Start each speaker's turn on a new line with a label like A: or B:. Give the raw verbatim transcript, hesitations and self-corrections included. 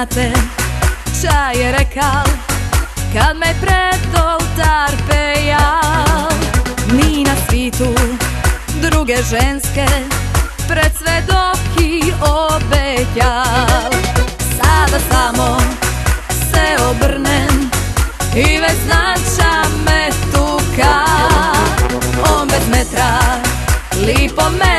A: znate ča je rekal kad me pred oltar pejal. Ni na svitu druge ženske pred svedoki obećal. Sada samo se obrnem i već znača me tuka. On bez metra lipo me